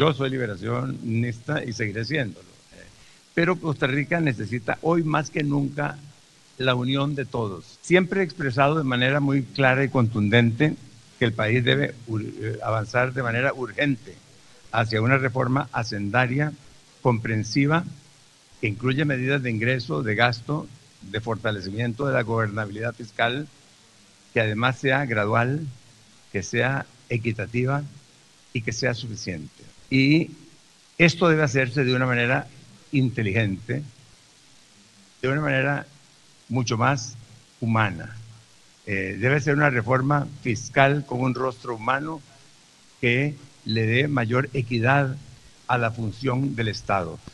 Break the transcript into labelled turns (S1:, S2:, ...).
S1: Yo soy liberacionista y seguiré siéndolo. Pero Costa Rica necesita hoy más que nunca la unión de todos. Siempre he expresado de manera muy clara y contundente que el país debe avanzar de manera urgente hacia una reforma hacendaria, comprensiva, que incluye medidas de ingreso, de gasto, de fortalecimiento de la gobernabilidad fiscal, que además sea gradual, que sea equitativa y que sea suficiente. Y esto debe hacerse de una manera inteligente, de una manera mucho más humana. Debe ser una reforma fiscal con un rostro humano que le dé mayor equidad a la función del Estado.